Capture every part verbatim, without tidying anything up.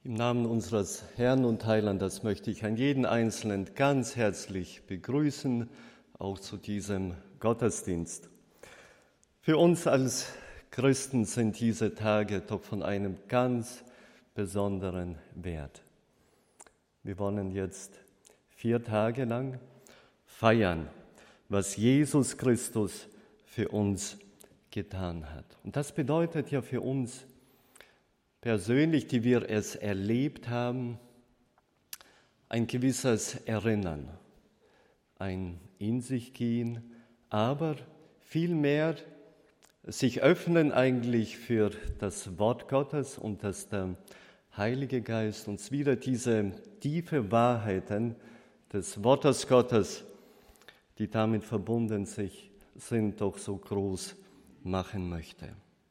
Im Namen unseres Herrn und Heilandes möchte ich an jeden Einzelnen ganz herzlich begrüßen, auch zu diesem Gottesdienst. Für uns als Christen sind diese Tage doch von einem ganz besonderen Wert. Wir wollen jetzt vier Tage lang feiern, was Jesus Christus für uns getan hat. Und das bedeutet ja für uns persönlich, die wir es erlebt haben, ein gewisses Erinnern, ein in sich gehen, aber vielmehr sich öffnen eigentlich für das Wort Gottes und dass der Heilige Geist uns wieder diese tiefe Wahrheiten des Wortes Gottes, die damit verbunden sind, doch so groß machen möchte.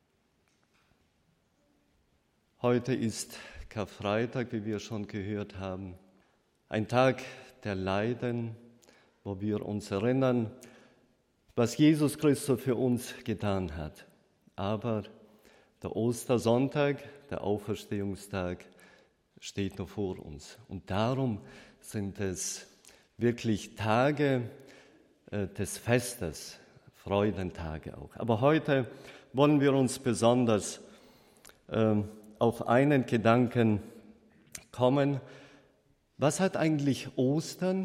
Heute ist Karfreitag, wie wir schon gehört haben, ein Tag der Leiden, wo wir uns erinnern, was Jesus Christus für uns getan hat. Aber der Ostersonntag, der Auferstehungstag, steht noch vor uns. Und darum sind es wirklich Tage äh, des Festes, Freudentage auch. Aber heute wollen wir uns besonders äh, auf einen Gedanken kommen. Was hat eigentlich Ostern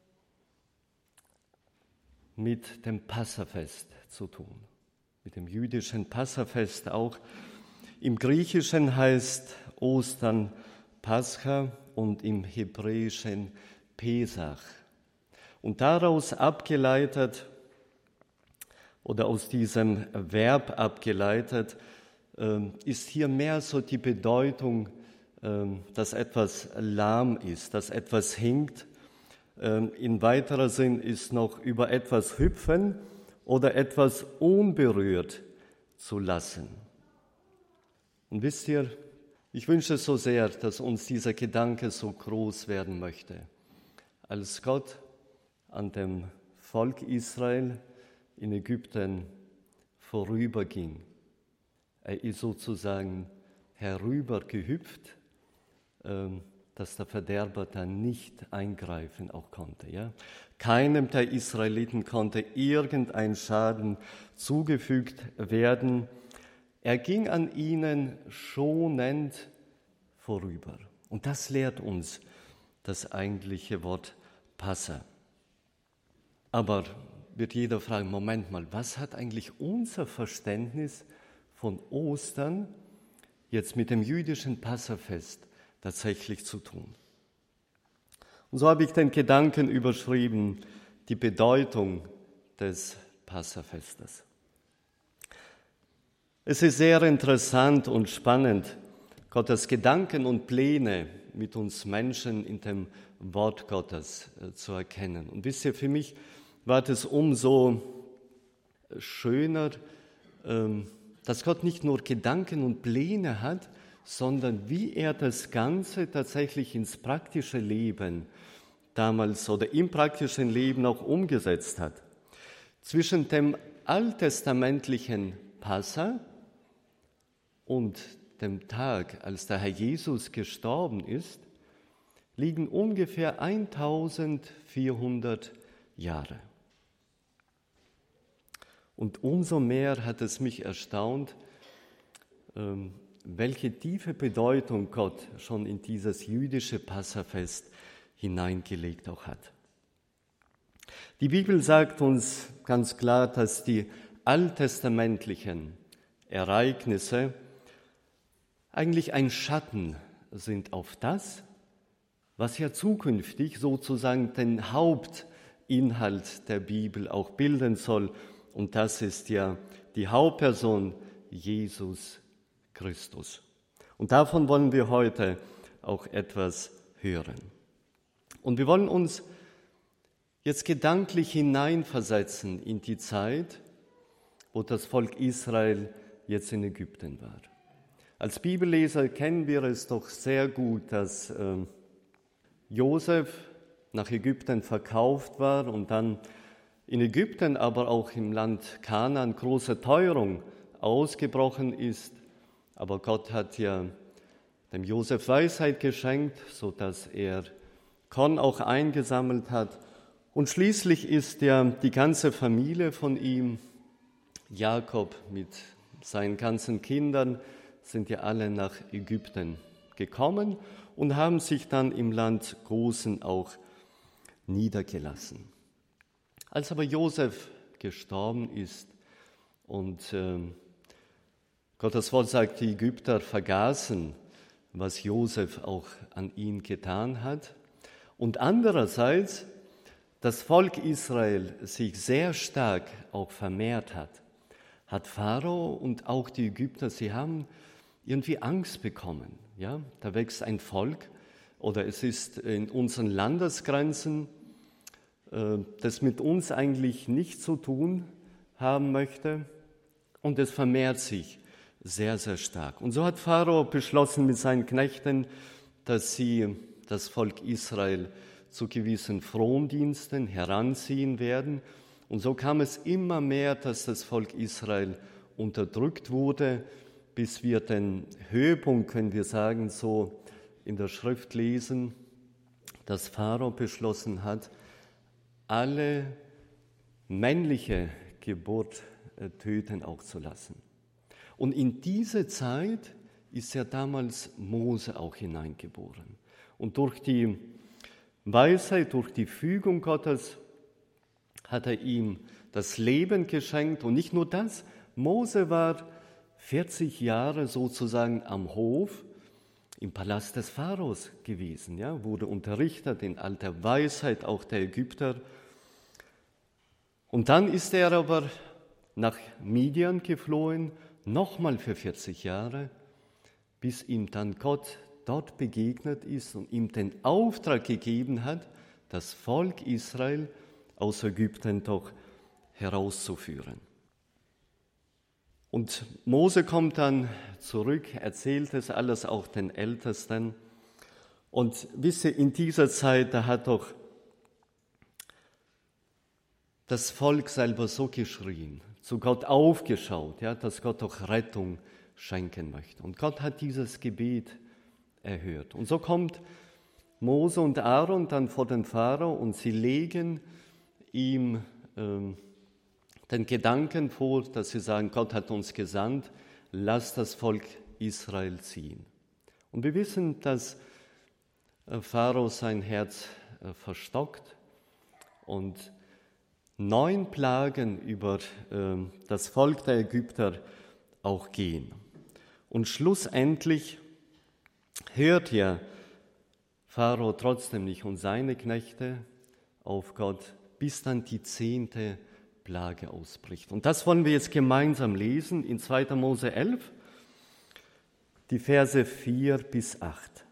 mit dem Passafest zu tun? Mit dem jüdischen Passafest auch. Im Griechischen heißt Ostern Pascha und im Hebräischen Pesach. Und daraus abgeleitet oder aus diesem Verb abgeleitet, ist hier mehr so die Bedeutung, dass etwas lahm ist, dass etwas hinkt. In weiterer Sinn ist noch über etwas hüpfen oder etwas unberührt zu lassen. Und wisst ihr, ich wünsche so sehr, dass uns dieser Gedanke so groß werden möchte. Als Gott an dem Volk Israel in Ägypten vorüberging, er ist sozusagen herübergehüpft, dass der Verderber dann nicht eingreifen auch konnte. Ja? Keinem der Israeliten konnte irgendein Schaden zugefügt werden. Er ging an ihnen schonend vorüber. Und das lehrt uns das eigentliche Wort Passa. Aber wird jeder fragen, Moment mal, was hat eigentlich unser Verständnis von Ostern jetzt mit dem jüdischen Passafest tatsächlich zu tun? Und so habe ich den Gedanken überschrieben, die Bedeutung des Passafestes. Es ist sehr interessant und spannend, Gottes Gedanken und Pläne mit uns Menschen in dem Wort Gottes äh, zu erkennen. Und wisst ihr, für mich war es umso schöner, ähm, dass Gott nicht nur Gedanken und Pläne hat, sondern wie er das Ganze tatsächlich ins praktische Leben damals oder im praktischen Leben auch umgesetzt hat. Zwischen dem alttestamentlichen Passa und dem Tag, als der Herr Jesus gestorben ist, liegen ungefähr eintausendvierhundert Jahre. Und umso mehr hat es mich erstaunt, welche tiefe Bedeutung Gott schon in dieses jüdische Passafest hineingelegt auch hat. Die Bibel sagt uns ganz klar, dass die alttestamentlichen Ereignisse eigentlich ein Schatten sind auf das, was ja zukünftig sozusagen den Hauptinhalt der Bibel auch bilden soll. Und das ist ja die Hauptperson Jesus Christus. Und davon wollen wir heute auch etwas hören. Und wir wollen uns jetzt gedanklich hineinversetzen in die Zeit, wo das Volk Israel jetzt in Ägypten war. Als Bibelleser kennen wir es doch sehr gut, dass äh, Josef nach Ägypten verkauft war und dann in Ägypten, aber auch im Land Kanaan große Teuerung ausgebrochen ist. Aber Gott hat ja dem Josef Weisheit geschenkt, sodass er Korn auch eingesammelt hat. Und schließlich ist ja die ganze Familie von ihm, Jakob mit seinen ganzen Kindern, sind ja alle nach Ägypten gekommen und haben sich dann im Land Gosen auch niedergelassen. Als aber Josef gestorben ist und äh, Gottes Wort sagt, die Ägypter vergaßen, was Josef auch an ihn getan hat, und andererseits das Volk Israel sich sehr stark auch vermehrt hat, hat Pharao und auch die Ägypter, sie haben irgendwie Angst bekommen. Ja? Da wächst ein Volk, oder es ist in unseren Landesgrenzen, äh, das mit uns eigentlich nichts zu tun haben möchte, und es vermehrt sich sehr, sehr stark. Und so hat Pharao beschlossen mit seinen Knechten, dass sie das Volk Israel zu gewissen Frondiensten heranziehen werden. Und so kam es immer mehr, dass das Volk Israel unterdrückt wurde, bis wir den Höhepunkt, können wir sagen, so in der Schrift lesen, dass Pharao beschlossen hat, alle männliche Geburt töten auch zu lassen. Und in diese Zeit ist ja damals Mose auch hineingeboren. Und durch die Weisheit, durch die Fügung Gottes hat er ihm das Leben geschenkt. Und nicht nur das, Mose war vierzig Jahre sozusagen am Hof im Palast des Pharaos gewesen, ja, wurde unterrichtet in all der Weisheit auch der Ägypter. Und dann ist er aber nach Midian geflohen, nochmal für vierzig Jahre, bis ihm dann Gott dort begegnet ist und ihm den Auftrag gegeben hat, das Volk Israel aus Ägypten doch herauszuführen. Und Mose kommt dann zurück, erzählt es alles auch den Ältesten. Und wisst ihr, in dieser Zeit, da hat doch das Volk selber so geschrien, zu Gott aufgeschaut, ja, dass Gott doch Rettung schenken möchte. Und Gott hat dieses Gebet erhört. Und so kommt Mose und Aaron dann vor den Pharao und sie legen ihm ähm, den Gedanken vor, dass sie sagen, Gott hat uns gesandt, lass das Volk Israel ziehen. Und wir wissen, dass äh, Pharao sein Herz äh, verstockt und neun Plagen über äh, das Volk der Ägypter auch gehen. Und schlussendlich hört ja Pharao trotzdem nicht und seine Knechte auf Gott, bis dann die zehnte Plage ausbricht. Und das wollen wir jetzt gemeinsam lesen in zweiter Mose elf, die Verse vier bis acht.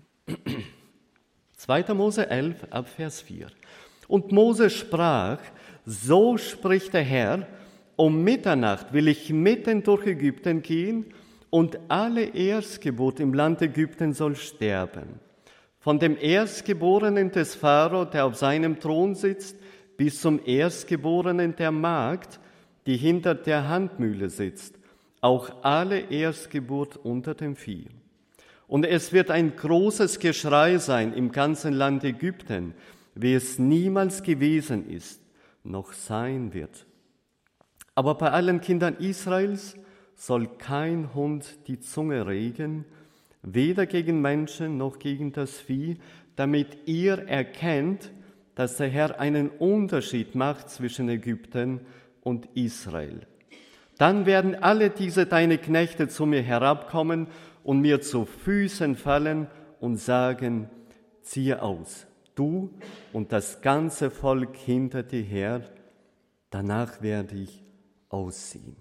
zweiter Mose elf, ab Vers vier. Und Mose sprach, so spricht der Herr, um Mitternacht will ich mitten durch Ägypten gehen und alle Erstgeburt im Land Ägypten soll sterben. Von dem Erstgeborenen des Pharao, der auf seinem Thron sitzt, bis zum Erstgeborenen der Magd, die hinter der Handmühle sitzt, auch alle Erstgeburt unter dem Vieh. Und es wird ein großes Geschrei sein im ganzen Land Ägypten, wie es niemals gewesen ist, noch sein wird. Aber bei allen Kindern Israels soll kein Hund die Zunge regen, weder gegen Menschen noch gegen das Vieh, damit ihr erkennt, dass der Herr einen Unterschied macht zwischen Ägypten und Israel. Dann werden alle diese deine Knechte zu mir herabkommen und mir zu Füßen fallen und sagen, ziehe aus, du und das ganze Volk hinter dir her, danach werde ich ausziehen.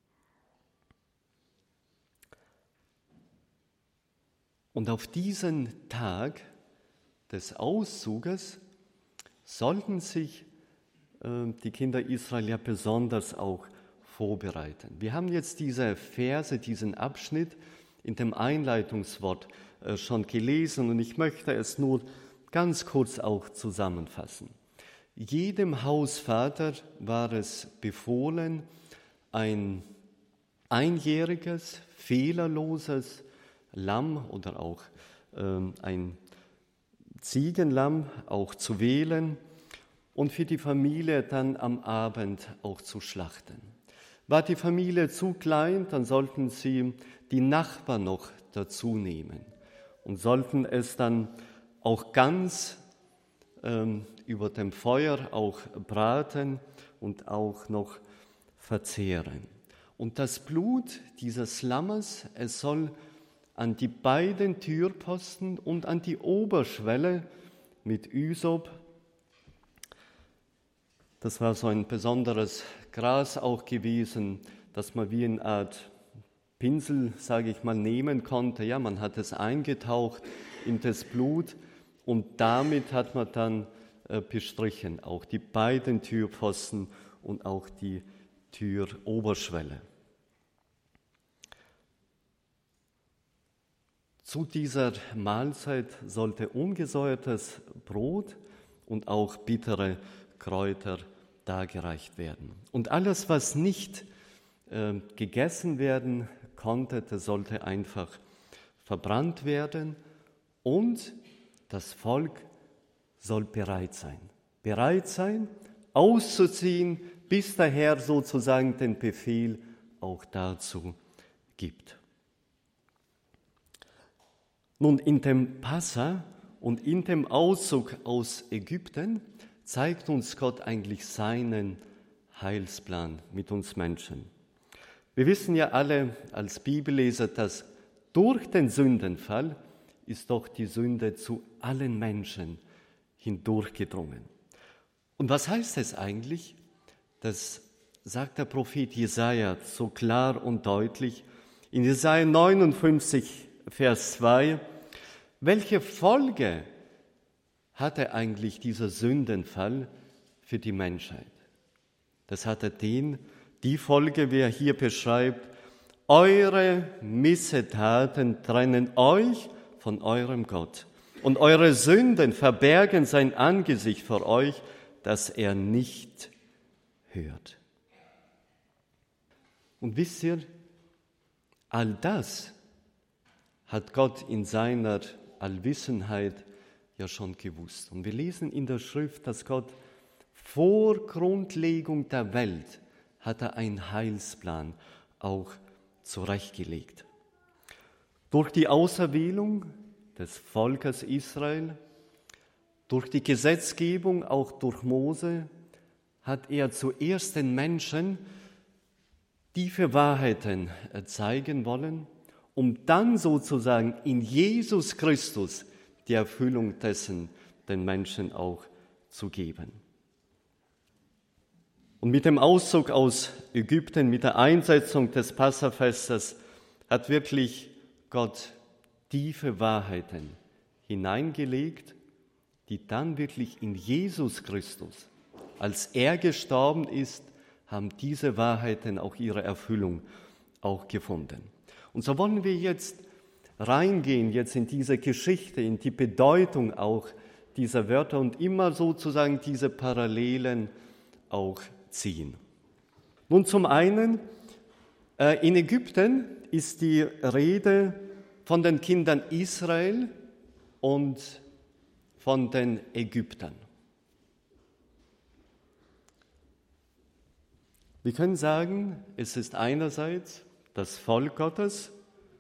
Und auf diesen Tag des Auszuges sollten sich äh, die Kinder Israel ja besonders auch vorbereiten. Wir haben jetzt diese Verse, diesen Abschnitt in dem Einleitungswort äh, schon gelesen und ich möchte es nur ganz kurz auch zusammenfassen. Jedem Hausvater war es befohlen, ein einjähriges, fehlerloses Lamm oder auch ähm, ein Ziegenlamm auch zu wählen und für die Familie dann am Abend auch zu schlachten. War die Familie zu klein, dann sollten sie die Nachbarn noch dazu nehmen und sollten es dann auch ganz ähm, über dem Feuer auch braten und auch noch verzehren. Und das Blut dieses Lammes, es soll an die beiden Türpfosten und an die Oberschwelle mit Ysop, das war so ein besonderes Gras auch gewesen, das man wie eine Art Pinsel, sage ich mal, nehmen konnte. Ja, man hat es eingetaucht in das Blut und damit hat man dann äh, bestrichen, auch die beiden Türpfosten und auch die Türoberschwelle. Zu dieser Mahlzeit sollte ungesäuertes Brot und auch bittere Kräuter dargereicht werden. Und alles, was nicht äh, gegessen werden konnte, das sollte einfach verbrannt werden und das Volk soll bereit sein. Bereit sein, auszuziehen, bis der Herr sozusagen den Befehl auch dazu gibt. Nun, in dem Passa und in dem Auszug aus Ägypten zeigt uns Gott eigentlich seinen Heilsplan mit uns Menschen. Wir wissen ja alle als Bibelleser, dass durch den Sündenfall ist doch die Sünde zu allen Menschen hindurchgedrungen. Und was heißt es eigentlich? Das sagt der Prophet Jesaja so klar und deutlich in Jesaja neunundfünfzig, Vers zwei. Welche Folge hatte eigentlich dieser Sündenfall für die Menschheit? Das hatte den, die Folge, wie er hier beschreibt, eure Missetaten trennen euch von eurem Gott und eure Sünden verbergen sein Angesicht vor euch, dass er nicht hört. Und wisst ihr, all das hat Gott in seiner Allwissenheit ja schon gewusst. Und wir lesen in der Schrift, dass Gott vor Grundlegung der Welt hat er einen Heilsplan auch zurechtgelegt. Durch die Auserwählung des Volkes Israel, durch die Gesetzgebung, auch durch Mose, hat er zuerst den Menschen tiefe Wahrheiten zeigen wollen, um dann sozusagen in Jesus Christus die Erfüllung dessen den Menschen auch zu geben. Und mit dem Auszug aus Ägypten, mit der Einsetzung des Passafestes, hat wirklich Gott tiefe Wahrheiten hineingelegt, die dann wirklich in Jesus Christus, als er gestorben ist, haben diese Wahrheiten auch ihre Erfüllung auch gefunden. Und so wollen wir jetzt reingehen, jetzt in diese Geschichte, in die Bedeutung auch dieser Wörter und immer sozusagen diese Parallelen auch ziehen. Nun zum einen, äh, in Ägypten ist die Rede von den Kindern Israel und von den Ägyptern. Wir können sagen, es ist einerseits das Volk Gottes,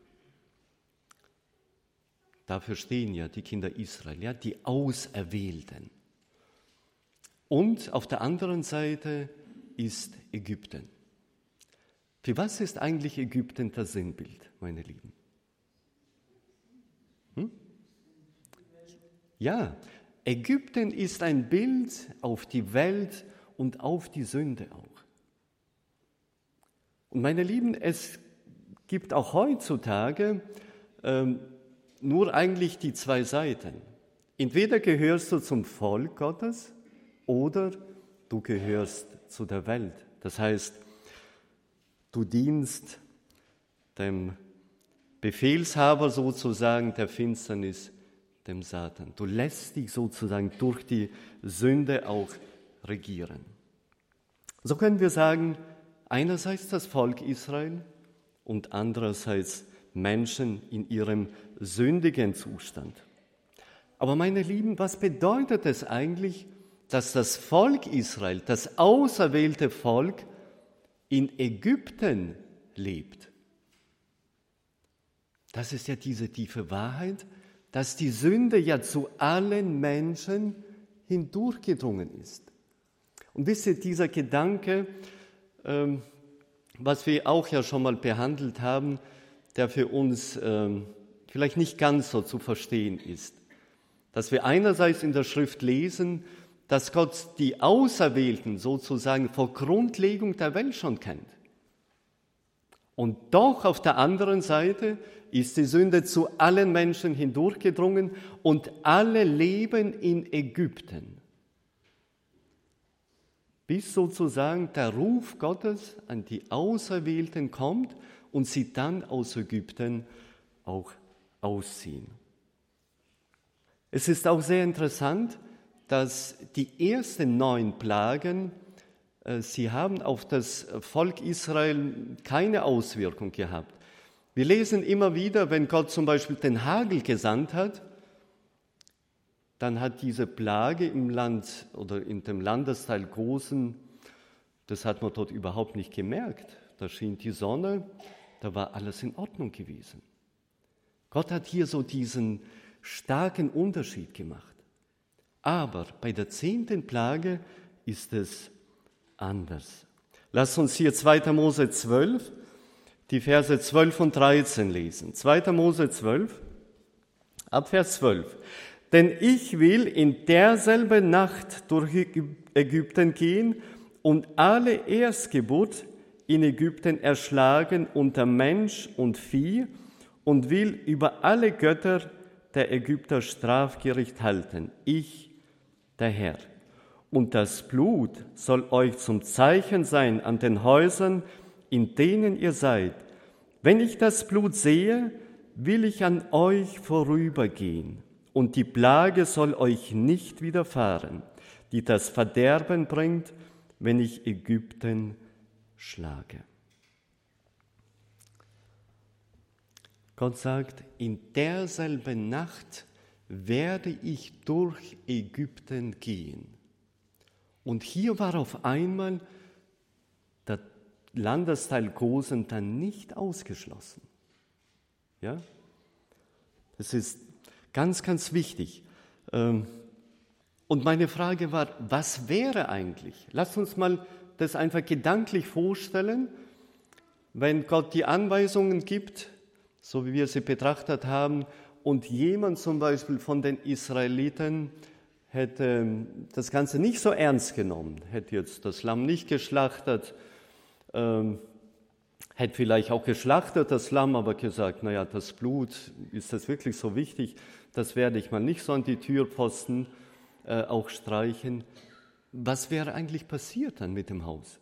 dafür stehen ja die Kinder Israel, ja, die Auserwählten. Und auf der anderen Seite ist Ägypten. Für was ist eigentlich Ägypten das Sinnbild, meine Lieben? Hm? Ja, Ägypten ist ein Bild auf die Welt und auf die Sünde auch. Und meine Lieben, es gibt auch heutzutage ähm, nur eigentlich die zwei Seiten. Entweder gehörst du zum Volk Gottes oder du gehörst zu der Welt. Das heißt, du dienst dem Befehlshaber sozusagen der Finsternis, dem Satan. Du lässt dich sozusagen durch die Sünde auch regieren. So können wir sagen, einerseits das Volk Israel und andererseits Menschen in ihrem sündigen Zustand. Aber meine Lieben, was bedeutet es eigentlich, dass das Volk Israel, das auserwählte Volk, in Ägypten lebt? Das ist ja diese tiefe Wahrheit, dass die Sünde ja zu allen Menschen hindurchgedrungen ist. Und wisst ihr, dieser Gedanke, ähm, was wir auch ja schon mal behandelt haben, der für uns ähm, vielleicht nicht ganz so zu verstehen ist, dass wir einerseits in der Schrift lesen, dass Gott die Auserwählten sozusagen vor Grundlegung der Welt schon kennt. Und doch auf der anderen Seite ist die Sünde zu allen Menschen hindurchgedrungen und alle leben in Ägypten. Bis sozusagen der Ruf Gottes an die Auserwählten kommt und sie dann aus Ägypten auch ausziehen. Es ist auch sehr interessant, dass die ersten neun Plagen, äh, sie haben auf das Volk Israel keine Auswirkung gehabt. Wir lesen immer wieder, wenn Gott zum Beispiel den Hagel gesandt hat, dann hat diese Plage im Land oder in dem Landesteil Gosen, das hat man dort überhaupt nicht gemerkt. Da schien die Sonne, da war alles in Ordnung gewesen. Gott hat hier so diesen starken Unterschied gemacht. Aber bei der zehnten Plage ist es anders. Lass uns hier zweiter Mose zwölf, die Verse zwölf und dreizehn lesen. zweiter Mose zwölf, ab Vers zwölf. Denn ich will in derselben Nacht durch Ägypten gehen und alle Erstgeburt in Ägypten erschlagen unter Mensch und Vieh und will über alle Götter der Ägypter Strafgericht halten. Ich, der Herr. Und das Blut soll euch zum Zeichen sein an den Häusern, in denen ihr seid. Wenn ich das Blut sehe, will ich an euch vorübergehen. Und die Plage soll euch nicht widerfahren, die das Verderben bringt, wenn ich Ägypten schlage. Gott sagt, in derselben Nacht werde ich durch Ägypten gehen. Und hier war auf einmal der Landesteil Gosen dann nicht ausgeschlossen. Ja? Das ist ganz, ganz wichtig. Und meine Frage war, was wäre eigentlich? Lasst uns mal das einfach gedanklich vorstellen, wenn Gott die Anweisungen gibt, so wie wir sie betrachtet haben, und jemand zum Beispiel von den Israeliten hätte das Ganze nicht so ernst genommen, hätte jetzt das Lamm nicht geschlachtet, ähm, hätte vielleicht auch geschlachtet das Lamm, aber gesagt, naja, das Blut, ist das wirklich so wichtig? Das werde ich mal nicht so an die Türpfosten äh, auch streichen. Was wäre eigentlich passiert dann mit dem Haus?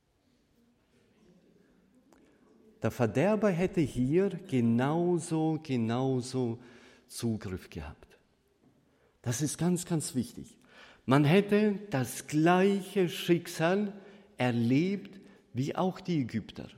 Der Verderber hätte hier genauso, genauso Zugriff gehabt. Das ist ganz, ganz wichtig. Man hätte das gleiche Schicksal erlebt wie auch die Ägypter.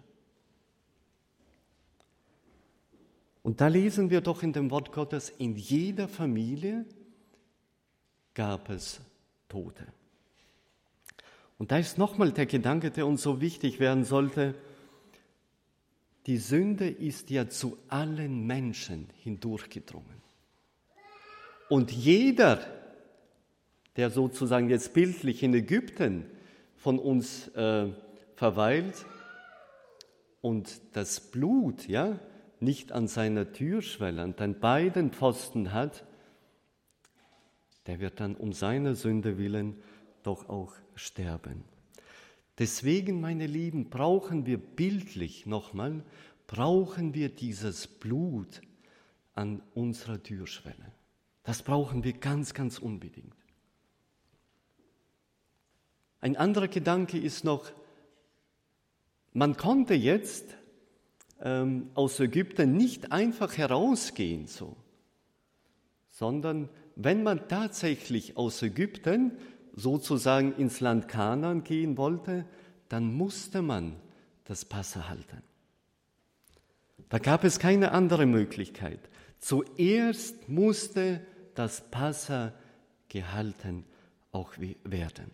Und da lesen wir doch in dem Wort Gottes, in jeder Familie gab es Tote. Und da ist nochmal der Gedanke, der uns so wichtig werden sollte. Die Sünde ist ja zu allen Menschen hindurchgedrungen. Und jeder, der sozusagen jetzt bildlich in Ägypten von uns äh, verweilt und das Blut, ja, nicht an seiner Türschwelle, an den beiden Pfosten hat, der wird dann um seiner Sünde willen doch auch sterben. Deswegen, meine Lieben, brauchen wir bildlich nochmal, brauchen wir dieses Blut an unserer Türschwelle. Das brauchen wir ganz, ganz unbedingt. Ein anderer Gedanke ist noch, man konnte jetzt ähm, aus Ägypten nicht einfach herausgehen, so, sondern wenn man tatsächlich aus Ägypten sozusagen ins Land Kanaan gehen wollte, dann musste man das Passa halten. Da gab es keine andere Möglichkeit. Zuerst musste das Passa gehalten auch werden.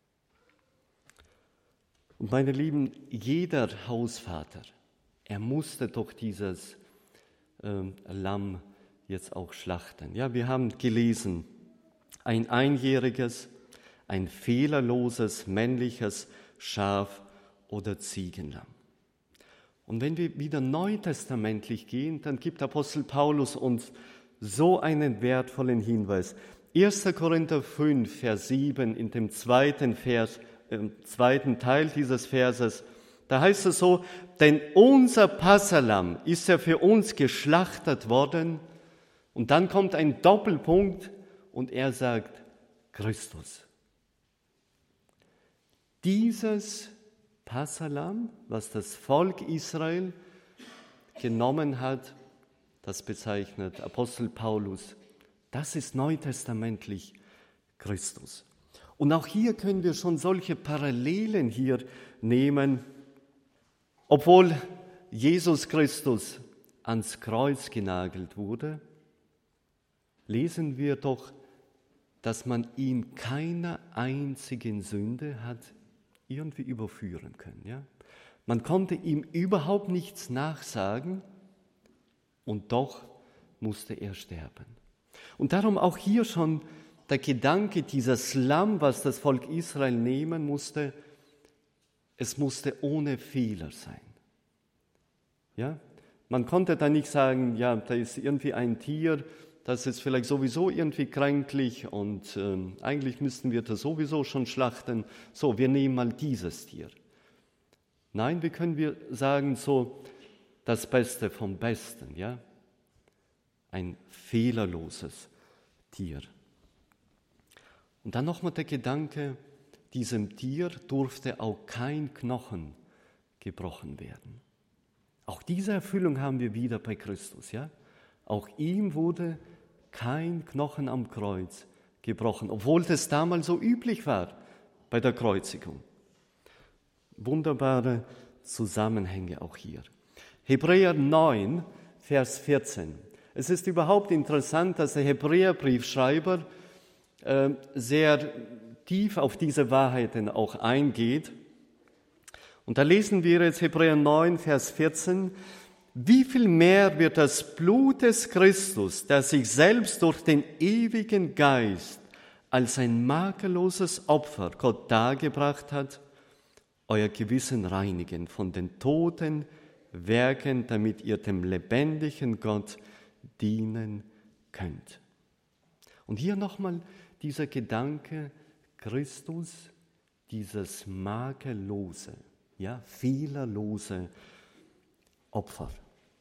Und meine Lieben, jeder Hausvater, er musste doch dieses ähm, Lamm jetzt auch schlachten. Ja, wir haben gelesen, ein einjähriges, ein fehlerloses, männliches Schaf oder Ziegenlamm. Und wenn wir wieder neutestamentlich gehen, dann gibt Apostel Paulus uns so einen wertvollen Hinweis. erster Korinther fünf, Vers sieben, in dem zweiten Vers, im zweiten Teil dieses Verses, da heißt es so, denn unser Passalamm ist ja für uns geschlachtet worden. Und dann kommt ein Doppelpunkt und er sagt, Christus. Dieses Passalamm, was das Volk Israel genommen hat, das bezeichnet Apostel Paulus, das ist neutestamentlich Christus. Und auch hier können wir schon solche Parallelen hier nehmen, obwohl Jesus Christus ans Kreuz genagelt wurde, lesen wir doch, dass man ihn keiner einzigen Sünde hat irgendwie überführen können. Ja? Man konnte ihm überhaupt nichts nachsagen und doch musste er sterben. Und darum auch hier schon der Gedanke, dieses Lamm, was das Volk Israel nehmen musste, es musste ohne Fehler sein. Ja? Man konnte da nicht sagen, ja, da ist irgendwie ein Tier, das ist vielleicht sowieso irgendwie kränklich und ähm, eigentlich müssten wir das sowieso schon schlachten. So, wir nehmen mal dieses Tier. Nein, wie können wir sagen, so das Beste vom Besten, ja? Ein fehlerloses Tier. Und dann nochmal der Gedanke, diesem Tier durfte auch kein Knochen gebrochen werden. Auch diese Erfüllung haben wir wieder bei Christus, ja? Auch ihm wurde kein Knochen am Kreuz gebrochen, obwohl das damals so üblich war bei der Kreuzigung. Wunderbare Zusammenhänge auch hier. Hebräer neun, Vers vierzehn. Es ist überhaupt interessant, dass der Hebräerbriefschreiber äh, sehr tief auf diese Wahrheiten auch eingeht. Und da lesen wir jetzt Hebräer neun, Vers vierzehn. Wie viel mehr wird das Blut des Christus, das sich selbst durch den ewigen Geist als ein makelloses Opfer Gott dargebracht hat, euer Gewissen reinigen von den toten Werken, damit ihr dem lebendigen Gott dienen könnt. Und hier nochmal dieser Gedanke, Christus, dieses makellose, ja, fehlerlose Opfer,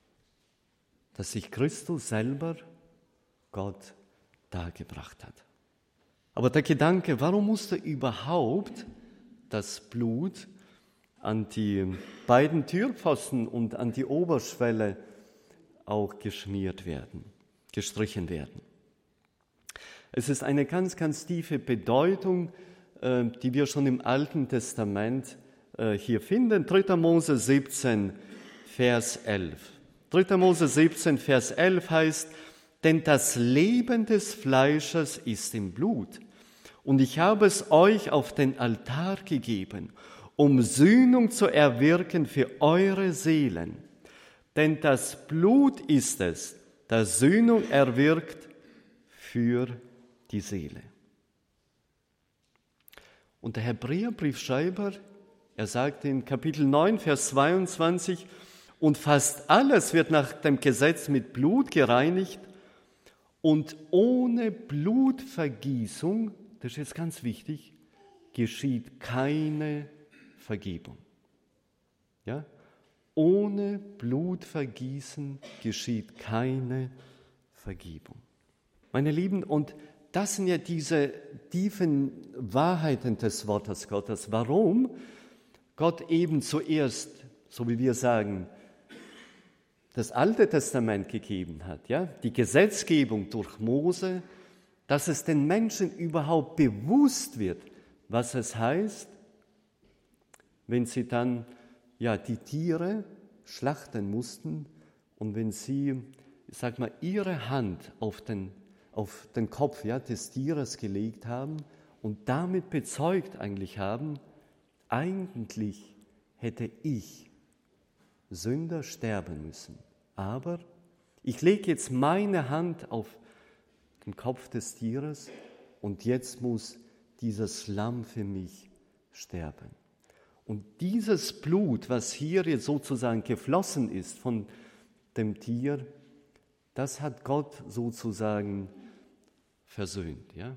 dass sich Christus selber Gott dargebracht hat. Aber der Gedanke, warum musste überhaupt das Blut an die beiden Türpfosten und an die Oberschwelle auch geschmiert werden, gestrichen werden? Es ist eine ganz, ganz tiefe Bedeutung, die wir schon im Alten Testament hier finden. dritter Mose siebzehn, Vers elf. dritter Mose siebzehn, Vers elf heißt, denn das Leben des Fleisches ist im Blut. Und ich habe es euch auf den Altar gegeben, um Sühnung zu erwirken für eure Seelen. Denn das Blut ist es, das Sühnung erwirkt für die Seele. Und der Hebräerbriefschreiber, er sagt in Kapitel neun, Vers zweiundzwanzig, und fast alles wird nach dem Gesetz mit Blut gereinigt und ohne Blutvergießung, das ist jetzt ganz wichtig, geschieht keine Vergebung. Ja? Ohne Blutvergießen geschieht keine Vergebung. Meine Lieben, und das sind ja diese tiefen Wahrheiten des Wortes Gottes. Warum Gott eben zuerst, so wie wir sagen, das Alte Testament gegeben hat, ja, die Gesetzgebung durch Mose, dass es den Menschen überhaupt bewusst wird, was es heißt, wenn sie dann ja die Tiere schlachten mussten und wenn sie, ich sag mal, ihre Hand auf den, auf den Kopf ja, des Tieres gelegt haben und damit bezeugt eigentlich haben, eigentlich hätte ich, Sünder, sterben müssen. Aber ich lege jetzt meine Hand auf den Kopf des Tieres und jetzt muss dieses Lamm für mich sterben. Und dieses Blut, was hier jetzt sozusagen geflossen ist von dem Tier, das hat Gott sozusagen versöhnt. Ja?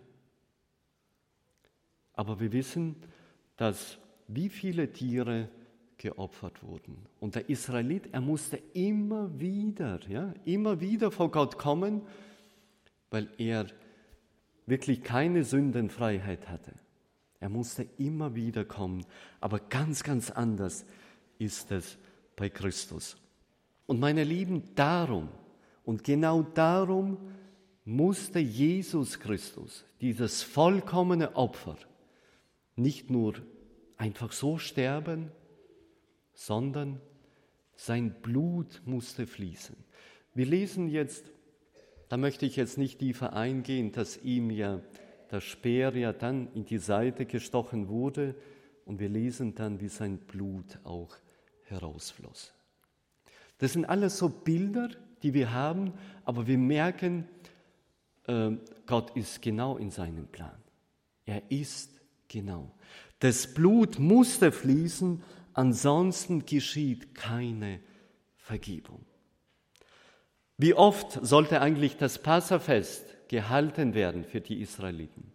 Aber wir wissen, dass wie viele Tiere geopfert wurden. Und der Israelit, er musste immer wieder, ja, immer wieder vor Gott kommen, weil er wirklich keine Sündenfreiheit hatte. Er musste immer wieder kommen, aber ganz, ganz anders ist es bei Christus. Und meine Lieben, darum und genau darum musste Jesus Christus, dieses vollkommene Opfer, nicht nur einfach so sterben, sondern sein Blut musste fließen. Wir lesen jetzt, da möchte ich jetzt nicht tiefer eingehen, dass ihm ja der Speer ja dann in die Seite gestochen wurde und wir lesen dann, wie sein Blut auch herausfloss. Das sind alles so Bilder, die wir haben, aber wir merken, äh, Gott ist genau in seinem Plan. Er ist genau. Das Blut musste fließen, ansonsten geschieht keine Vergebung. Wie oft sollte eigentlich das Passafest gehalten werden für die Israeliten?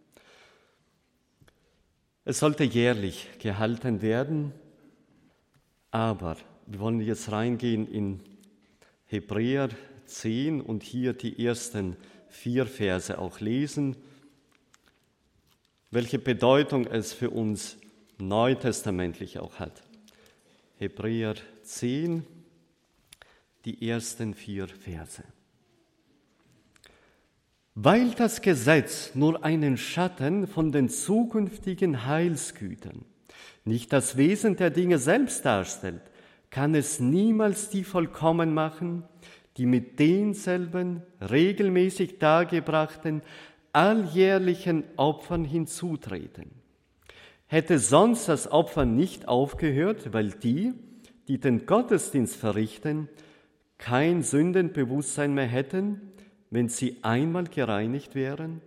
Es sollte jährlich gehalten werden, aber wir wollen jetzt reingehen in Hebräer zehn und hier die ersten vier Verse auch lesen, welche Bedeutung es für uns neutestamentlich auch hat. Hebräer zehn, die ersten vier Verse. Weil das Gesetz nur einen Schatten von den zukünftigen Heilsgütern, nicht das Wesen der Dinge selbst darstellt, kann es niemals die vollkommen machen, die mit denselben regelmäßig dargebrachten alljährlichen Opfern hinzutreten. Hätte sonst das Opfer nicht aufgehört, weil die, die den Gottesdienst verrichten, kein Sündenbewusstsein mehr hätten, wenn sie einmal gereinigt wären?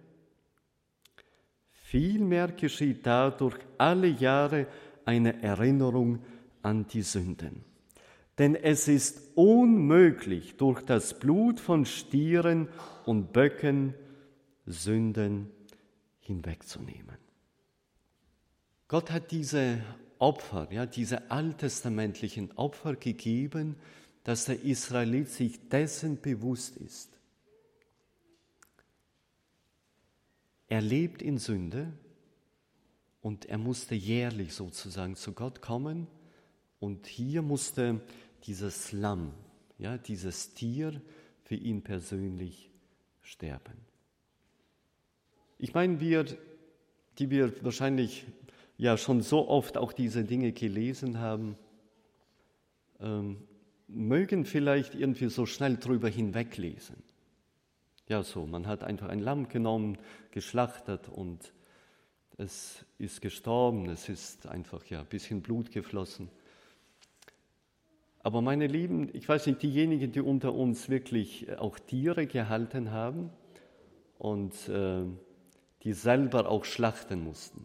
Vielmehr geschieht dadurch alle Jahre eine Erinnerung an die Sünden. Denn es ist unmöglich, durch das Blut von Stieren und Böcken Sünden hinwegzunehmen. Gott hat diese Opfer, ja, diese alttestamentlichen Opfer gegeben, dass der Israelit sich dessen bewusst ist. Er lebt in Sünde und er musste jährlich sozusagen zu Gott kommen und hier musste dieses Lamm, ja, dieses Tier für ihn persönlich sterben. Ich meine, wir, die wir wahrscheinlich ja schon so oft auch diese Dinge gelesen haben, ähm, mögen vielleicht irgendwie so schnell drüber hinweglesen. Ja, so, man hat einfach ein Lamm genommen, geschlachtet und es ist gestorben, es ist einfach ja ein bisschen Blut geflossen. Aber meine Lieben, ich weiß nicht, diejenigen, die unter uns wirklich auch Tiere gehalten haben und äh, die selber auch schlachten mussten.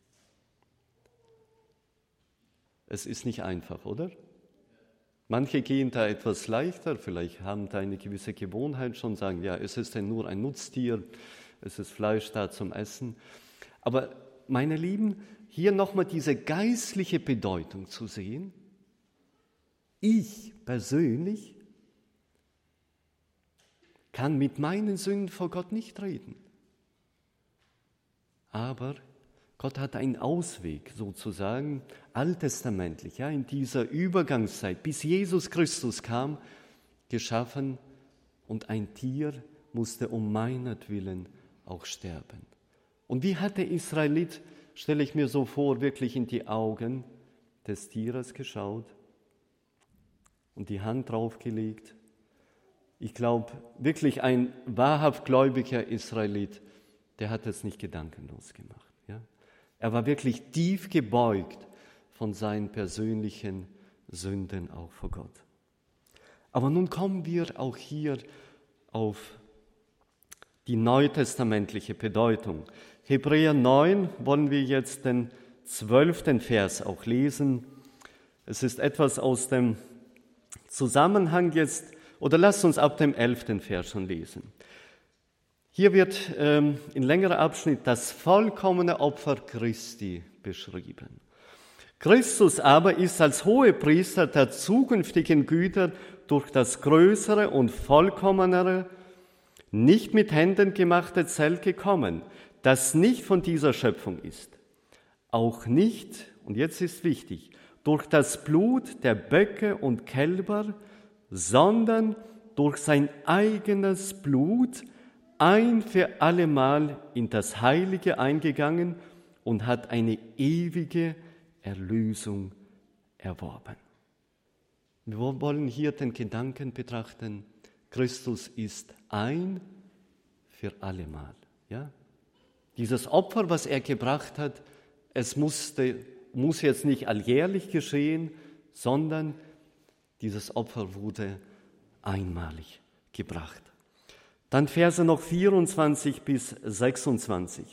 Es ist nicht einfach, oder? Manche gehen da etwas leichter, vielleicht haben da eine gewisse Gewohnheit schon, sagen, ja, es ist denn nur ein Nutztier, es ist Fleisch da zum Essen. Aber meine Lieben, hier nochmal diese geistliche Bedeutung zu sehen. Ich persönlich kann mit meinen Sünden vor Gott nicht reden. Aber Gott hat einen Ausweg sozusagen, alttestamentlich, ja, in dieser Übergangszeit, bis Jesus Christus kam, geschaffen und ein Tier musste um meinetwillen auch sterben. Und wie hat der Israelit, stelle ich mir so vor, wirklich in die Augen des Tieres geschaut und die Hand draufgelegt Ich glaube, wirklich ein wahrhaft gläubiger Israelit, der hat es nicht gedankenlos gemacht. Ja? Er war wirklich tief gebeugt von seinen persönlichen Sünden auch vor Gott. Aber nun kommen wir auch hier auf die neutestamentliche Bedeutung. Hebräer neun wollen wir jetzt den zwölften Vers auch lesen. Es ist etwas aus dem Zusammenhang jetzt, oder lasst uns ab dem elften Vers schon lesen. Hier wird ähm, in längerer Abschnitt das vollkommene Opfer Christi beschrieben. Christus aber ist als Hohepriester der zukünftigen Güter durch das größere und vollkommenere, nicht mit Händen gemachte Zelt gekommen, das nicht von dieser Schöpfung ist. Auch nicht, und jetzt ist wichtig, durch das Blut der Böcke und Kälber, sondern durch sein eigenes Blut ein für allemal in das Heilige eingegangen und hat eine ewige Erlösung erworben. Wir wollen hier den Gedanken betrachten, Christus ist ein für allemal. Ja? Dieses Opfer, was er gebracht hat, es musste, muss jetzt nicht alljährlich geschehen, sondern dieses Opfer wurde einmalig gebracht. Dann Verse noch vierundzwanzig bis sechsundzwanzig.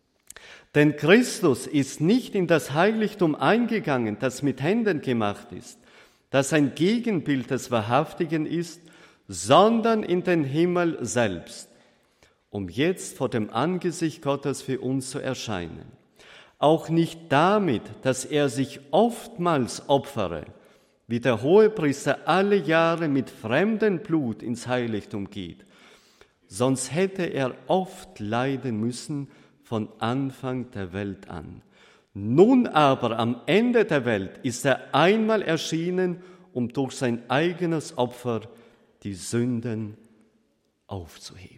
Denn Christus ist nicht in das Heiligtum eingegangen, das mit Händen gemacht ist, das ein Gegenbild des Wahrhaftigen ist, sondern in den Himmel selbst, um jetzt vor dem Angesicht Gottes für uns zu erscheinen. Auch nicht damit, dass er sich oftmals opfere, wie der Hohepriester alle Jahre mit fremdem Blut ins Heiligtum geht, sonst hätte er oft leiden müssen von Anfang der Welt an. Nun aber am Ende der Welt ist er einmal erschienen, um durch sein eigenes Opfer die Sünden aufzuheben.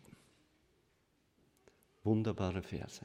Wunderbare Verse.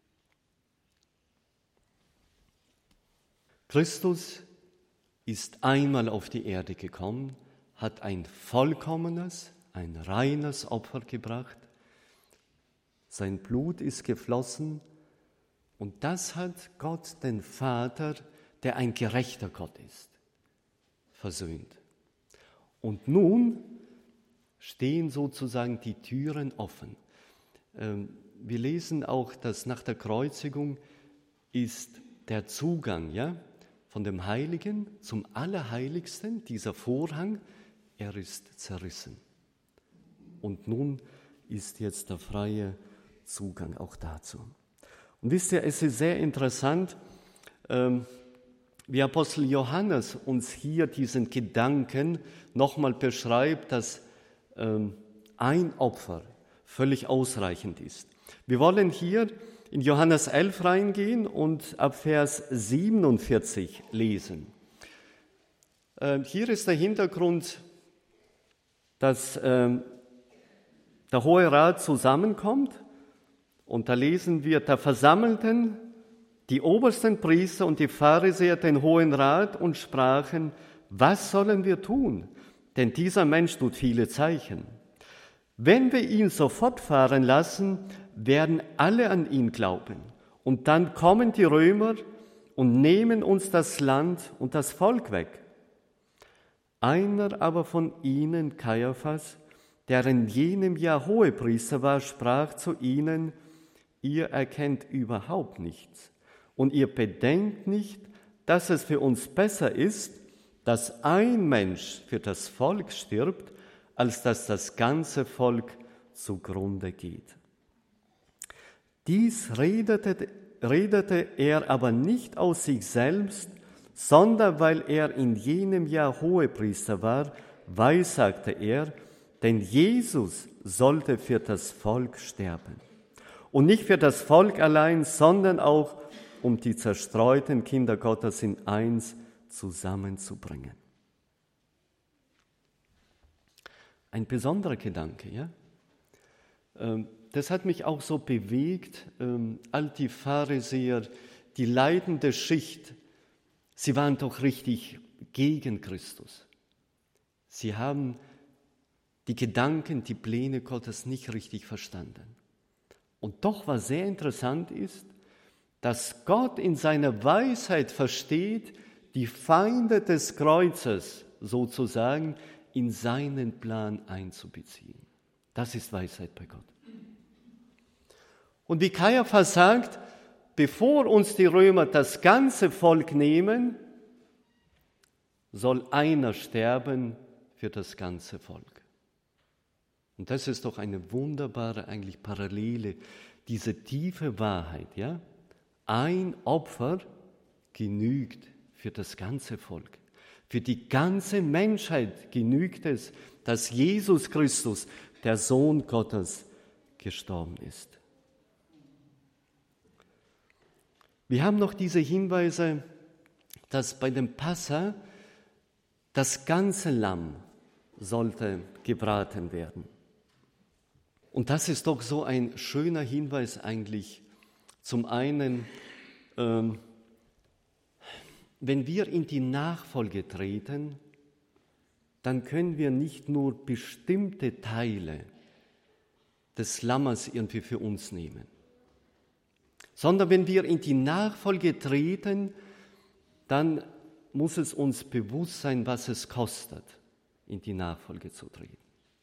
Christus ist einmal auf die Erde gekommen, hat ein vollkommenes, ein reines Opfer gebracht. Sein Blut ist geflossen und das hat Gott, den Vater, der ein gerechter Gott ist, versöhnt. Und nun stehen sozusagen die Türen offen. Wir lesen auch, dass nach der Kreuzigung ist der Zugang, ja, von dem Heiligen zum Allerheiligsten, dieser Vorhang, er ist zerrissen. Und nun ist jetzt der freie Zugang auch dazu. Und wisst ihr, es ist sehr interessant, ähm, wie Apostel Johannes uns hier diesen Gedanken nochmal beschreibt, dass ähm, ein Opfer völlig ausreichend ist. Wir wollen hier in Johannes elf reingehen und ab Vers siebenundvierzig lesen. Äh, hier ist der Hintergrund, dass äh, der Hohe Rat zusammenkommt und da lesen wir, da versammelten die obersten Priester und die Pharisäer den Hohen Rat und sprachen, was sollen wir tun? Denn dieser Mensch tut viele Zeichen. Wenn wir ihn so fortfahren lassen, werden alle an ihn glauben. Und dann kommen die Römer und nehmen uns das Land und das Volk weg. Einer aber von ihnen, Kaiaphas, der in jenem Jahr Hohepriester war, sprach zu ihnen, ihr erkennt überhaupt nichts und ihr bedenkt nicht, dass es für uns besser ist, dass ein Mensch für das Volk stirbt, als dass das ganze Volk zugrunde geht. Dies redete, redete er aber nicht aus sich selbst, sondern weil er in jenem Jahr Hohepriester war, weissagte er, denn Jesus sollte für das Volk sterben. Und nicht für das Volk allein, sondern auch um die zerstreuten Kinder Gottes in eins zusammenzubringen. Ein besonderer Gedanke, ja? Das hat mich auch so bewegt, all die Pharisäer, die leidende Schicht, sie waren doch richtig gegen Christus. Sie haben die Gedanken, die Pläne Gottes nicht richtig verstanden. Und doch, was sehr interessant ist, dass Gott in seiner Weisheit versteht, die Feinde des Kreuzes sozusagen in seinen Plan einzubeziehen. Das ist Weisheit bei Gott. Und wie Kaiaphas sagt, bevor uns die Römer das ganze Volk nehmen, soll einer sterben für das ganze Volk. Und das ist doch eine wunderbare eigentlich Parallele, diese tiefe Wahrheit, ja? Ein Opfer genügt für das ganze Volk. Für die ganze Menschheit genügt es, dass Jesus Christus, der Sohn Gottes, gestorben ist. Wir haben noch diese Hinweise, dass bei dem Passa das ganze Lamm sollte gebraten werden. Und das ist doch so ein schöner Hinweis eigentlich. Zum einen, ähm, wenn wir in die Nachfolge treten, dann können wir nicht nur bestimmte Teile des Lammes irgendwie für uns nehmen, sondern wenn wir in die Nachfolge treten, dann muss es uns bewusst sein, was es kostet, in die Nachfolge zu treten.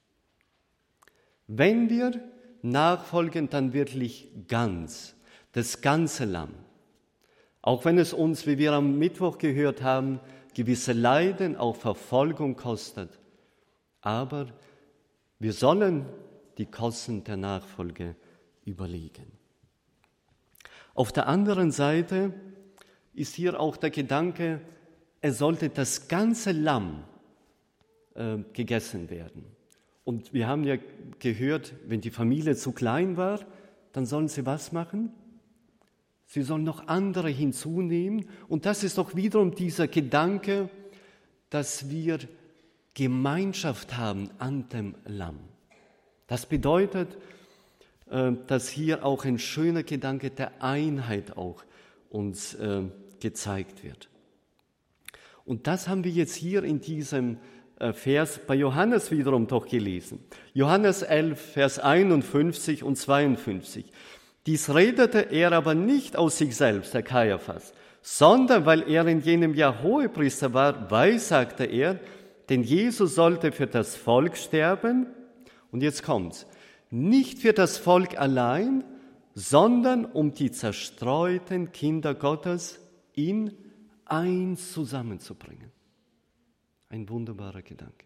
Wenn wir nachfolgen, dann wirklich ganz, das ganze Lamm. Auch wenn es uns, wie wir am Mittwoch gehört haben, gewisse Leiden, auch Verfolgung kostet. Aber wir sollen die Kosten der Nachfolge überlegen. Auf der anderen Seite ist hier auch der Gedanke, es sollte das ganze Lamm äh, gegessen werden. Und wir haben ja gehört, wenn die Familie zu klein war, dann sollen sie was machen? Sie sollen noch andere hinzunehmen. Und das ist doch wiederum dieser Gedanke, dass wir Gemeinschaft haben an dem Lamm. Das bedeutet, dass hier auch ein schöner Gedanke der Einheit auch uns gezeigt wird. Und das haben wir jetzt hier in diesem Vers bei Johannes wiederum doch gelesen. Johannes elf, Vers einundfünfzig und zweiundfünfzig. Dies redete er aber nicht aus sich selbst, der Kaiaphas, sondern weil er in jenem Jahr Hohepriester war, weissagte er, denn Jesus sollte für das Volk sterben. Und jetzt kommt's. Nicht für das Volk allein, sondern um die zerstreuten Kinder Gottes in eins zusammenzubringen. Ein wunderbarer Gedanke.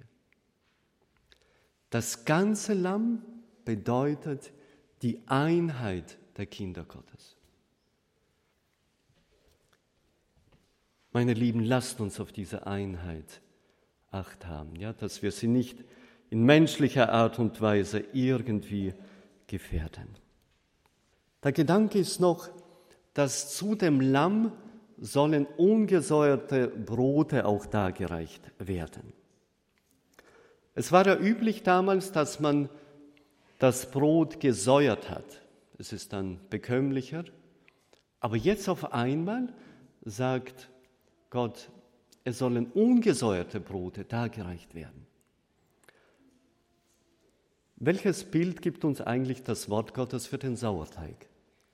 Das ganze Lamm bedeutet die Einheit der Kinder Gottes. Meine Lieben, lasst uns auf diese Einheit Acht haben, ja, dass wir sie nicht in menschlicher Art und Weise irgendwie gefährden. Der Gedanke ist noch, dass zu dem Lamm sollen ungesäuerte Brote auch dargereicht werden. Es war ja üblich damals, dass man das Brot gesäuert hat. Es ist dann bekömmlicher. Aber jetzt auf einmal sagt Gott, es sollen ungesäuerte Brote dargereicht werden. Welches Bild gibt uns eigentlich das Wort Gottes für den Sauerteig?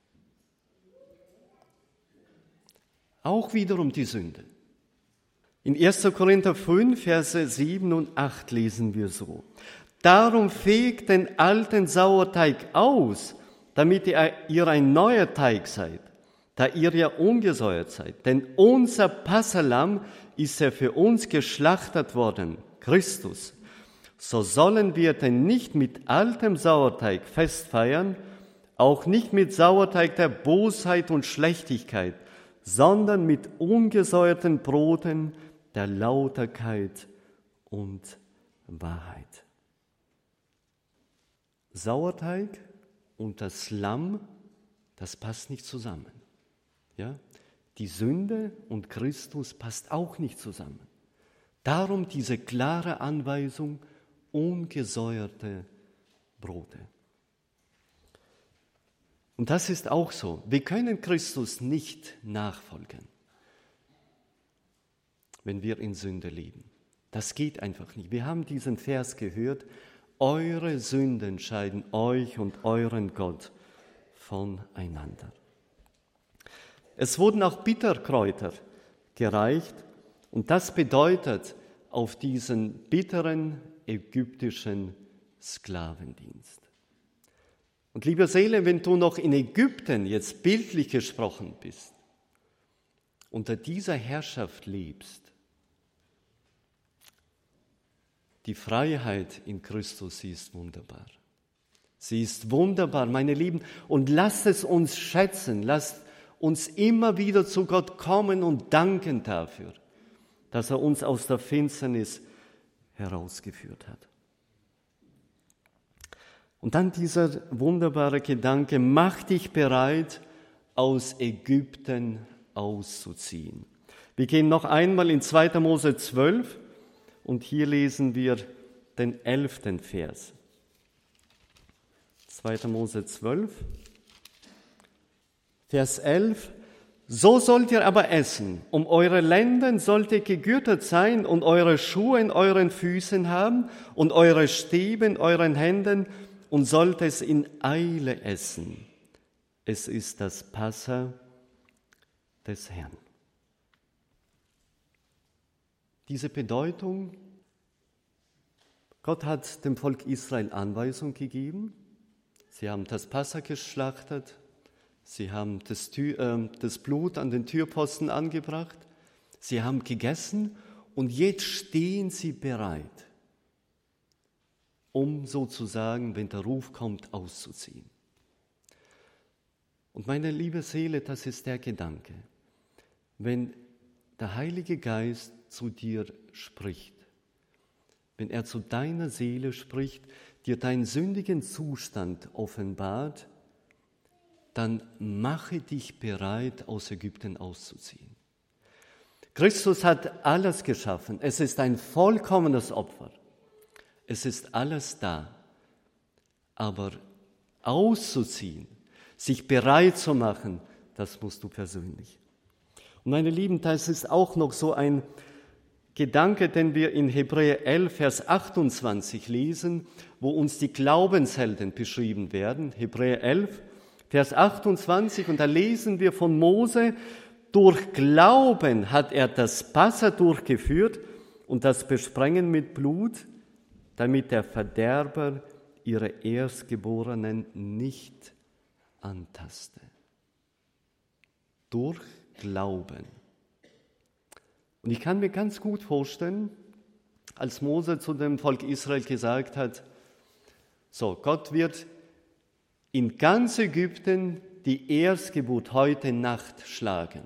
Auch wiederum die Sünde. In erster Korinther fünf, Verse sieben und acht lesen wir so. Darum fegt den alten Sauerteig aus, damit ihr ein neuer Teig seid, da ihr ja ungesäuert seid. Denn unser Passahlamm ist ja für uns geschlachtet worden, Christus. So sollen wir denn nicht mit altem Sauerteig Fest feiern, auch nicht mit Sauerteig der Bosheit und Schlechtigkeit, sondern mit ungesäuerten Broten der Lauterkeit und Wahrheit. Sauerteig und das Lamm, das passt nicht zusammen. Ja? Die Sünde und Christus passt auch nicht zusammen. Darum diese klare Anweisung, ungesäuerte Brote. Und das ist auch so. Wir können Christus nicht nachfolgen, wenn wir in Sünde leben. Das geht einfach nicht. Wir haben diesen Vers gehört, eure Sünden scheiden euch und euren Gott voneinander. Es wurden auch Bitterkräuter gereicht und das bedeutet auf diesen bitteren ägyptischen Sklavendienst. Und liebe Seele, wenn du noch in Ägypten, jetzt bildlich gesprochen bist, unter dieser Herrschaft lebst, die Freiheit in Christus, sie ist wunderbar. Sie ist wunderbar, meine Lieben, und lasst es uns schätzen, lasst uns immer wieder zu Gott kommen und danken dafür, dass er uns aus der Finsternis herausgeführt hat. Und dann dieser wunderbare Gedanke, mach dich bereit, aus Ägypten auszuziehen. Wir gehen noch einmal in zweiter Mose zwölf und hier lesen wir den elften Vers. zweiter Mose zwölf, Vers elf. So sollt ihr aber essen, um eure Lenden sollt ihr gegürtet sein und eure Schuhe in euren Füßen haben und eure Stäbe in euren Händen und sollt es in Eile essen. Es ist das Passa des Herrn. Diese Bedeutung, Gott hat dem Volk Israel Anweisung gegeben. Sie haben das Passa geschlachtet, sie haben das, Tür, äh, das Blut an den Türposten angebracht, sie haben gegessen und jetzt stehen sie bereit, um sozusagen, wenn der Ruf kommt, auszuziehen. Und meine liebe Seele, das ist der Gedanke. Wenn der Heilige Geist zu dir spricht, wenn er zu deiner Seele spricht, dir deinen sündigen Zustand offenbart, dann mache dich bereit, aus Ägypten auszuziehen. Christus hat alles geschaffen. Es ist ein vollkommenes Opfer. Es ist alles da. Aber auszuziehen, sich bereit zu machen, das musst du persönlich. Und meine Lieben, das ist auch noch so ein Gedanke, den wir in Hebräer elf, Vers achtundzwanzig lesen, wo uns die Glaubenshelden beschrieben werden. Hebräer elf, Vers achtundzwanzig, und da lesen wir von Mose: Durch Glauben hat er das Passa durchgeführt und das Besprengen mit Blut, damit der Verderber ihre Erstgeborenen nicht antaste. Durch Glauben. Und ich kann mir ganz gut vorstellen, als Mose zu dem Volk Israel gesagt hat, so, Gott wird in ganz Ägypten die Erstgeburt heute Nacht schlagen.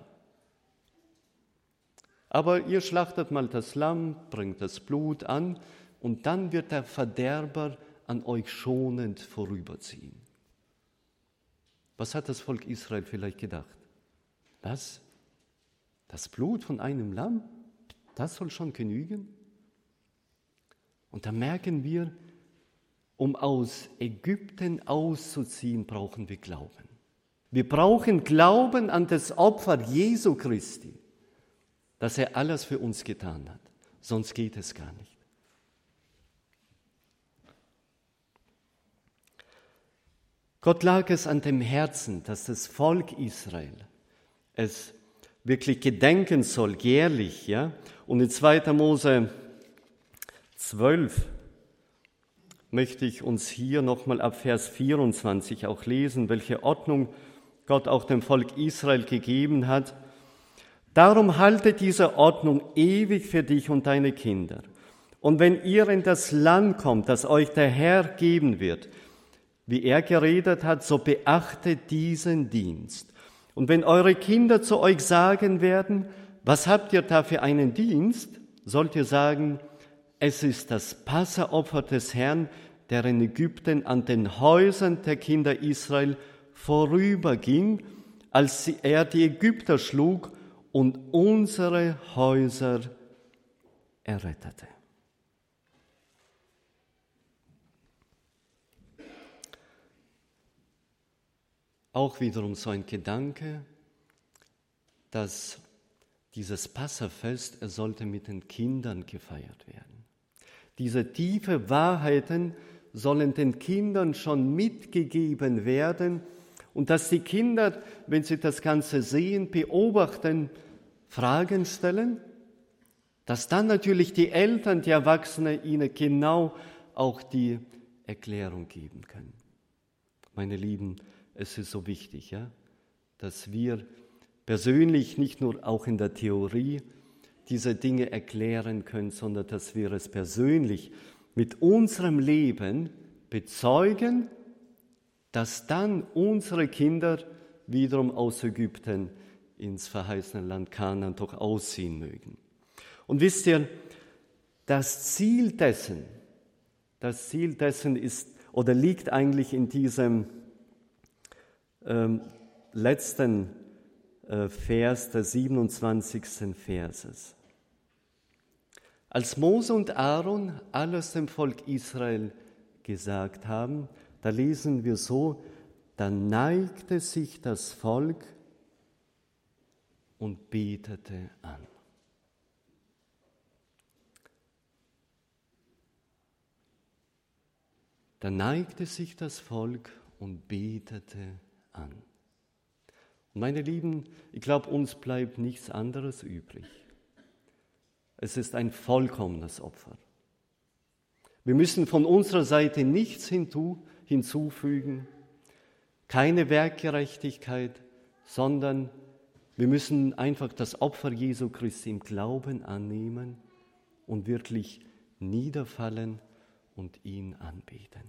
Aber ihr schlachtet mal das Lamm, bringt das Blut an und dann wird der Verderber an euch schonend vorüberziehen. Was hat das Volk Israel vielleicht gedacht? Was? Das Blut von einem Lamm? Das soll schon genügen? Und da merken wir, um aus Ägypten auszuziehen, brauchen wir Glauben. Wir brauchen Glauben an das Opfer Jesu Christi, dass er alles für uns getan hat. Sonst geht es gar nicht. Gott lag es an dem Herzen, dass das Volk Israel es wirklich gedenken soll, jährlich. Ja? Und in zweiter Mose zwölf möchte ich uns hier nochmal ab Vers vierundzwanzig auch lesen, welche Ordnung Gott auch dem Volk Israel gegeben hat. Darum halte diese Ordnung ewig für dich und deine Kinder. Und wenn ihr in das Land kommt, das euch der Herr geben wird, wie er geredet hat, so beachtet diesen Dienst. Und wenn eure Kinder zu euch sagen werden, was habt ihr da für einen Dienst, sollt ihr sagen, es ist das Passaopfer des Herrn, der in Ägypten an den Häusern der Kinder Israel vorüberging, als er die Ägypter schlug und unsere Häuser errettete. Auch wiederum so ein Gedanke, dass dieses Passafest, es sollte mit den Kindern gefeiert werden. Diese tiefe Wahrheiten sollen den Kindern schon mitgegeben werden und dass die Kinder, wenn sie das Ganze sehen, beobachten, Fragen stellen, dass dann natürlich die Eltern, die Erwachsenen, ihnen genau auch die Erklärung geben können. Meine Lieben, es ist so wichtig, ja, dass wir persönlich, nicht nur auch in der Theorie, diese Dinge erklären können, sondern dass wir es persönlich mit unserem Leben bezeugen, dass dann unsere Kinder wiederum aus Ägypten ins verheißene Land Kanaan doch ausziehen mögen. Und wisst ihr, das Ziel dessen, das Ziel dessen ist oder liegt eigentlich in diesem ähm, letzten Vers des siebenundzwanzigsten Verses. Als Mose und Aaron alles dem Volk Israel gesagt haben, da lesen wir so, da neigte sich das Volk und betete an. Da neigte sich das Volk und betete an. Meine Lieben, ich glaube, uns bleibt nichts anderes übrig. Es ist ein vollkommenes Opfer. Wir müssen von unserer Seite nichts hinzufügen, keine Werkgerechtigkeit, sondern wir müssen einfach das Opfer Jesu Christi im Glauben annehmen und wirklich niederfallen und ihn anbeten.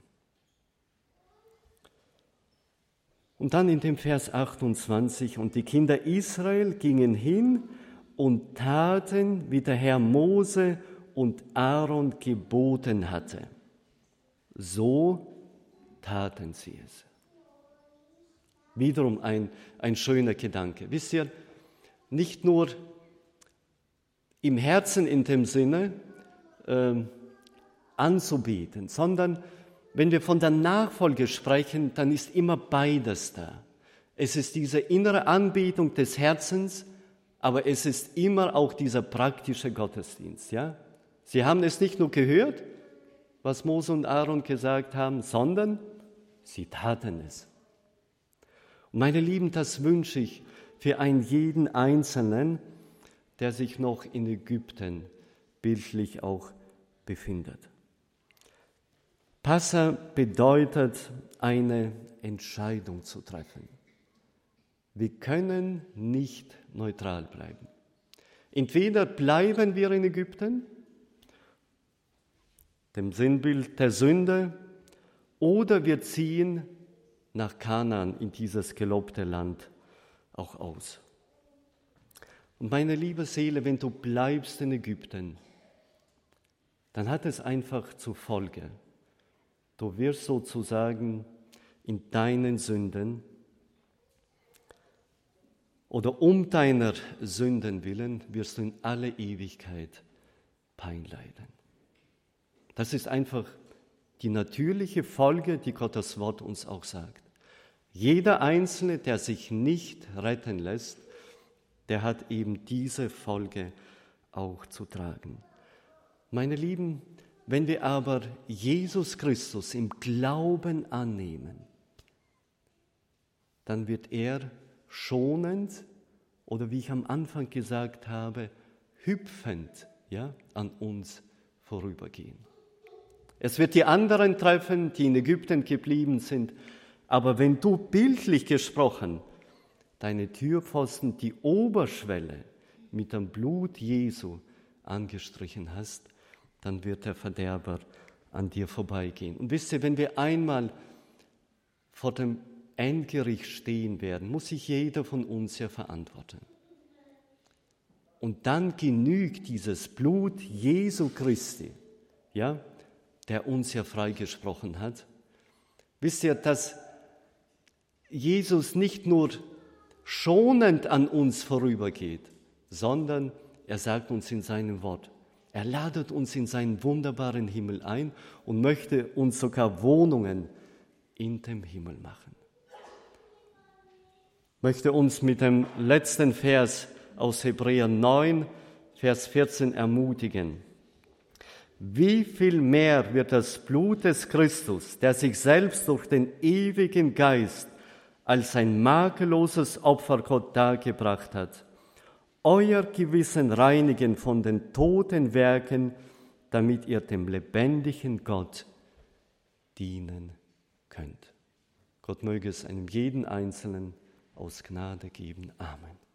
Und dann in dem Vers achtundzwanzig, und die Kinder Israel gingen hin und taten, wie der Herr Mose und Aaron geboten hatte. So taten sie es. Wiederum ein, ein schöner Gedanke. Wisst ihr, nicht nur im Herzen in dem Sinne äh, anzubeten, sondern wenn wir von der Nachfolge sprechen, dann ist immer beides da. Es ist diese innere Anbetung des Herzens, aber es ist immer auch dieser praktische Gottesdienst. Ja? Sie haben es nicht nur gehört, was Mose und Aaron gesagt haben, sondern sie taten es. Und meine Lieben, das wünsche ich für einen jeden Einzelnen, der sich noch in Ägypten bildlich auch befindet. Passa bedeutet, eine Entscheidung zu treffen. Wir können nicht neutral bleiben. Entweder bleiben wir in Ägypten, dem Sinnbild der Sünde, oder wir ziehen nach Kanaan, in dieses gelobte Land, auch aus. Und meine liebe Seele, wenn du bleibst in Ägypten, dann hat es einfach zur Folge, du wirst sozusagen in deinen Sünden oder um deiner Sünden willen wirst du in alle Ewigkeit Pein leiden. Das ist einfach die natürliche Folge, die Gottes Wort uns auch sagt. Jeder Einzelne, der sich nicht retten lässt, der hat eben diese Folge auch zu tragen. Meine Lieben, wenn wir aber Jesus Christus im Glauben annehmen, dann wird er schonend oder wie ich am Anfang gesagt habe, hüpfend ja, an uns vorübergehen. Es wird die anderen treffen, die in Ägypten geblieben sind, aber wenn du bildlich gesprochen deine Türpfosten, die Oberschwelle mit dem Blut Jesu angestrichen hast, dann wird der Verderber an dir vorbeigehen. Und wisst ihr, wenn wir einmal vor dem Endgericht stehen werden, muss sich jeder von uns ja verantworten. Und dann genügt dieses Blut Jesu Christi, ja, der uns ja freigesprochen hat. Wisst ihr, dass Jesus nicht nur schonend an uns vorübergeht, sondern er sagt uns in seinem Wort, er ladet uns in seinen wunderbaren Himmel ein und möchte uns sogar Wohnungen in dem Himmel machen. Ich möchte uns mit dem letzten Vers aus Hebräer neun, Vers vierzehn ermutigen. wie viel mehr wird das Blut des Christus, der sich selbst durch den ewigen Geist als ein makelloses Opfer Gott dargebracht hat, euer Gewissen reinigen von den toten Werken, damit ihr dem lebendigen Gott dienen könnt. Gott möge es einem jeden Einzelnen aus Gnade geben. Amen.